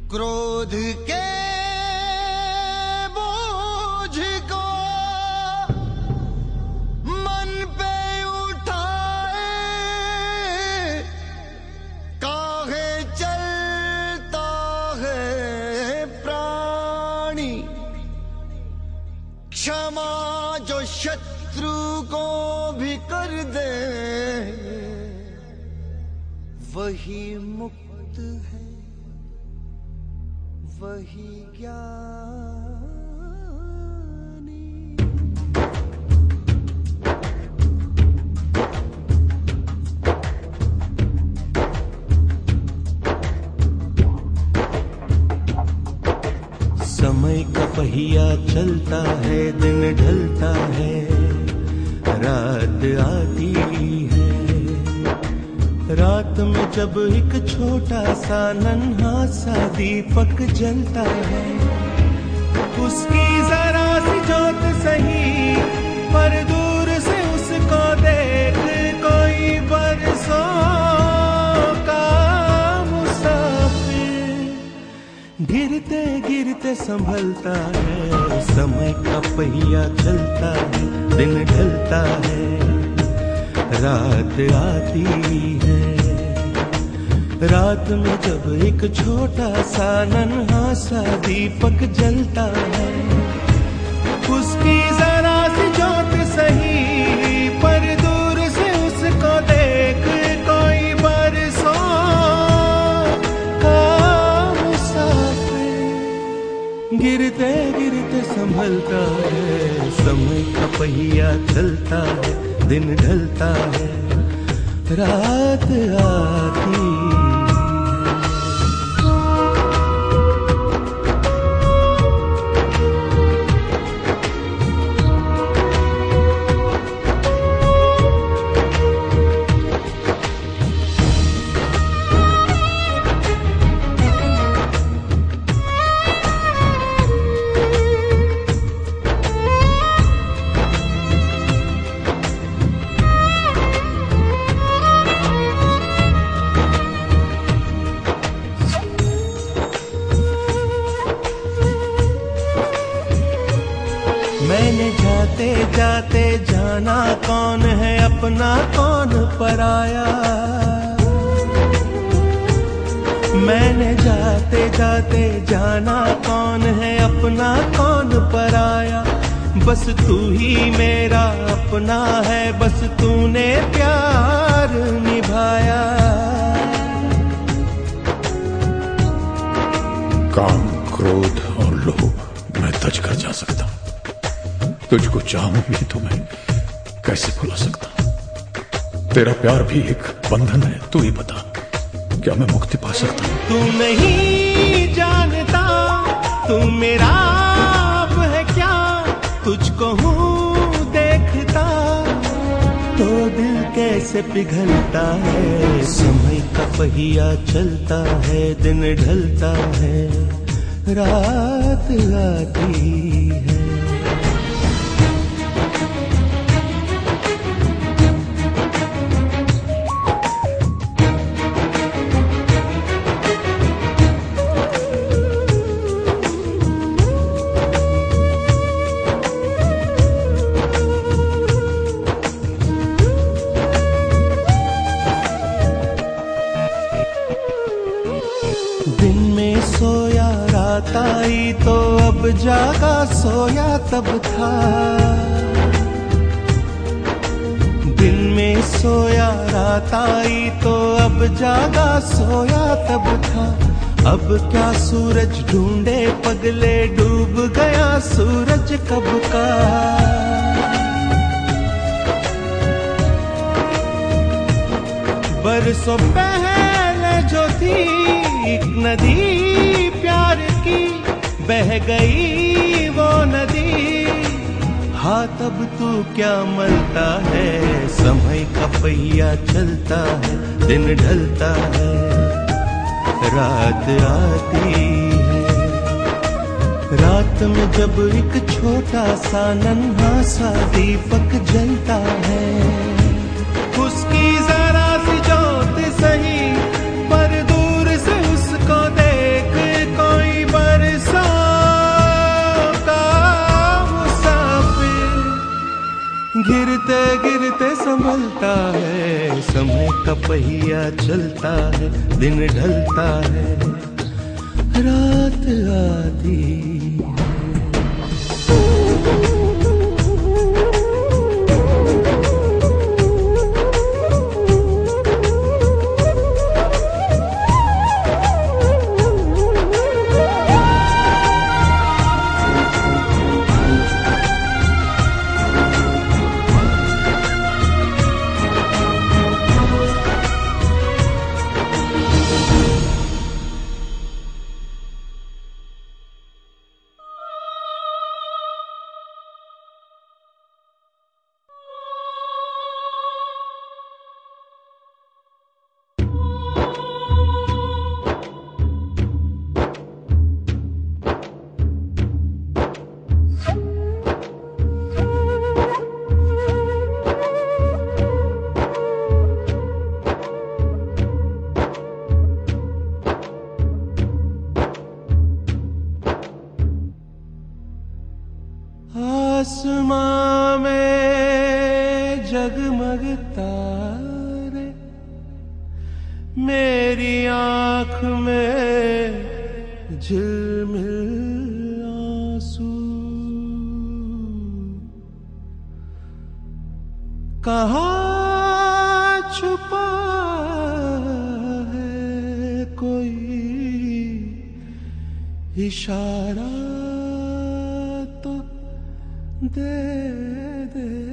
क्रोध के बोझ को मन पे उठाए काहे चलता है प्राणी। क्षमा जो शत्रु को भी कर दे वही मुक्त है, वही ज्ञानी। समय का पहिया चलता है, दिन ढलता है, रात आती है। रात में जब एक छोटा सा नन्हा सा दीपक जलता है, उसकी जरा सी जोत सही पर दूर से उसको देख कोई बरसों का मुसाफिर गिरते गिरते संभलता है। समय का पहिया चलता है, दिन ढलता है, रात आती है। रात में जब एक छोटा सा नन्हा सा दीपक जलता है, उसकी जरा सी जोत सही पर दूर से उसको देख कोई बरसों का मुसाफिर गिरते गिरते संभलता है। समय का पहिया चलता है, दिन ढलता है, रात आती है। मैंने जाते जाते जाना कौन है अपना कौन पराया। मैंने जाते जाते जाना कौन है अपना कौन पराया। बस तू ही मेरा अपना है, बस तूने प्यार निभाया। काम, क्रोध और लोभ मैं तज कर जा सकता हूं, तुझको चाहूं भी तो मैं कैसे भुला सकता। तेरा प्यार भी एक बंधन है, तू ही बता क्या मैं मुक्ति पा सकता हूं? तू नहीं जानता तू मेरा आप है क्या, तुझको हूँ देखता तो दिल कैसे पिघलता है। समय का पहिया चलता है, दिन ढलता है, रात आती है। दिन में सोया रात आई तो अब जागा सोया तब था। दिन में सोया रात आई तो अब जागा सोया तब था। अब क्या सूरज ढूंढे पगले, डूब गया सूरज कब का। बरसों पहले जो थी एक नदी प्यार की, बह गई वो नदी। हाँ तब तू क्या मलता है। समय का पहिया चलता है, दिन ढलता है, रात आती है। रात में जब एक छोटा सा नन्हा सा दीपक जलता है, उसकी जरा सी जोत सही पर दूर से उसको देख को पहिया चलता है, दिन ढलता है, रात आती आसमां में जगमग तारे, मेरी आँख में झिलमिल आंसू, कहाँ छुपा है कोई इशारा तो दे दे।